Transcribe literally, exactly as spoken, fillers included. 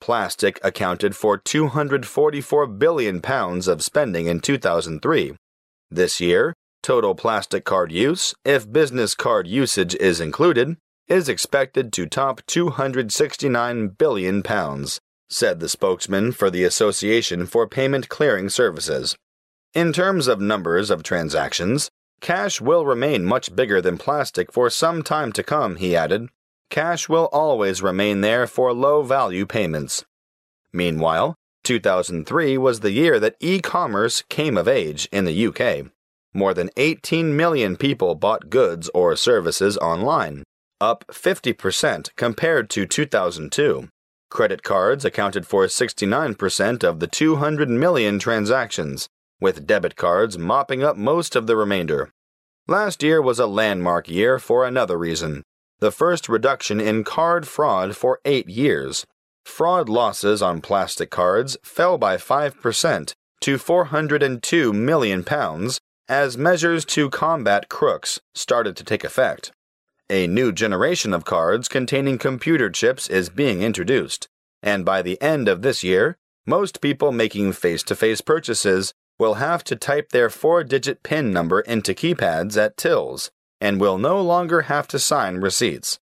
plastic accounted for two hundred forty-four billion pounds of spending in two thousand three. This year, total plastic card use, if business card usage is included, is expected to top two hundred sixty-nine billion pounds, said the spokesman for the Association for Payment Clearing Services. In terms of numbers of transactions, cash will remain much bigger than plastic for some time to come, he added. Cash will always remain there for low-value payments. Meanwhile, two thousand three was the year that e-commerce came of age in the U K. More than eighteen million people bought goods or services online, up fifty percent compared to two thousand two. Credit cards accounted for sixty-nine percent of the two hundred million transactions, with debit cards mopping up most of the remainder. Last year was a landmark year for another reason: the first reduction in card fraud for eight years. Fraud losses on plastic cards fell by five percent to four hundred two million pounds as measures to combat crooks started to take effect. A new generation of cards containing computer chips is being introduced, and by the end of this year, most people making face-to-face purchases will have to type their four-digit PIN number into keypads at tills, and will no longer have to sign receipts.